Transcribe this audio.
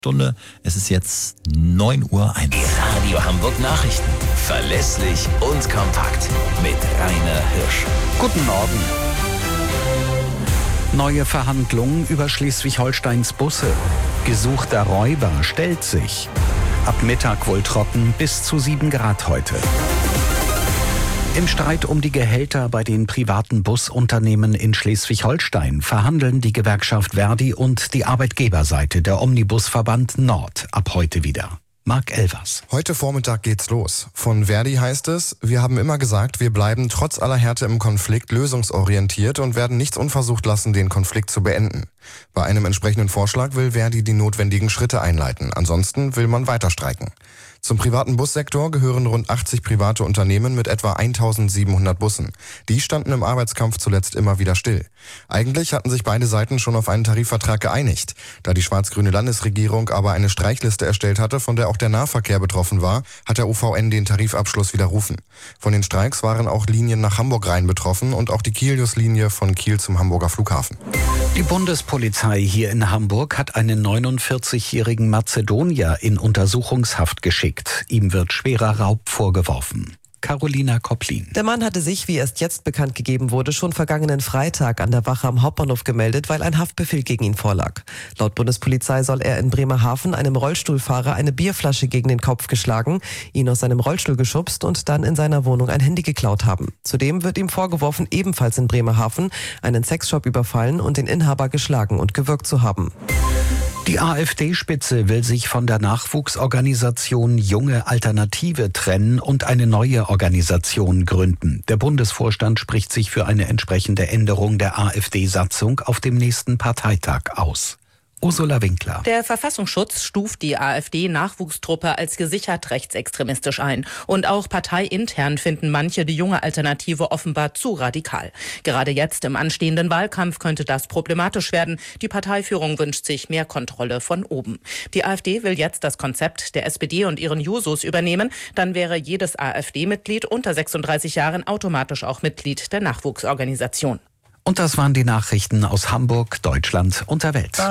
Stunde. Es ist jetzt 9:01 Uhr. Radio Hamburg Nachrichten. Verlässlich und kompakt. Mit Rainer Hirsch. Guten Morgen. Neue Verhandlungen über Schleswig-Holsteins Busse. Gesuchter Räuber stellt sich. Ab Mittag wohl trocken, bis zu 7 Grad heute. Im Streit um die Gehälter bei den privaten Busunternehmen in Schleswig-Holstein verhandeln die Gewerkschaft ver.di und die Arbeitgeberseite, der Omnibusverband Nord, ab heute wieder. Marc Elvers. Heute Vormittag geht's los. Von ver.di heißt es, wir haben immer gesagt, wir bleiben trotz aller Härte im Konflikt lösungsorientiert und werden nichts unversucht lassen, den Konflikt zu beenden. Bei einem entsprechenden Vorschlag will ver.di die notwendigen Schritte einleiten. Ansonsten will man weiter streiken. Zum privaten Bussektor gehören rund 80 private Unternehmen mit etwa 1700 Bussen. Die standen im Arbeitskampf zuletzt immer wieder still. Eigentlich hatten sich beide Seiten schon auf einen Tarifvertrag geeinigt. Da die schwarz-grüne Landesregierung aber eine Streichliste erstellt hatte, von der auch der Nahverkehr betroffen war, hat der OVN den Tarifabschluss widerrufen. Von den Streiks waren auch Linien nach Hamburg rein betroffen und auch die Kilius-Linie von Kiel zum Hamburger Flughafen. Die Bundespolizei hier in Hamburg hat einen 49-jährigen Mazedonier in Untersuchungshaft geschickt. Ihm wird schwerer Raub vorgeworfen. Carolina Kopplin. Der Mann hatte sich, wie erst jetzt bekannt gegeben wurde, schon vergangenen Freitag an der Wache am Hauptbahnhof gemeldet, weil ein Haftbefehl gegen ihn vorlag. Laut Bundespolizei soll er in Bremerhaven einem Rollstuhlfahrer eine Bierflasche gegen den Kopf geschlagen, ihn aus seinem Rollstuhl geschubst und dann in seiner Wohnung ein Handy geklaut haben. Zudem wird ihm vorgeworfen, ebenfalls in Bremerhaven einen Sexshop überfallen und den Inhaber geschlagen und gewürgt zu haben. Die AfD-Spitze will sich von der Nachwuchsorganisation Junge Alternative trennen und eine neue Organisation gründen. Der Bundesvorstand spricht sich für eine entsprechende Änderung der AfD-Satzung auf dem nächsten Parteitag aus. Ursula Winkler. Der Verfassungsschutz stuft die AfD-Nachwuchstruppe als gesichert rechtsextremistisch ein. Und auch parteiintern finden manche die Junge Alternative offenbar zu radikal. Gerade jetzt im anstehenden Wahlkampf könnte das problematisch werden. Die Parteiführung wünscht sich mehr Kontrolle von oben. Die AfD will jetzt das Konzept der SPD und ihren Jusos übernehmen. Dann wäre jedes AfD-Mitglied unter 36 Jahren automatisch auch Mitglied der Nachwuchsorganisation. Und das waren die Nachrichten aus Hamburg, Deutschland und der Welt.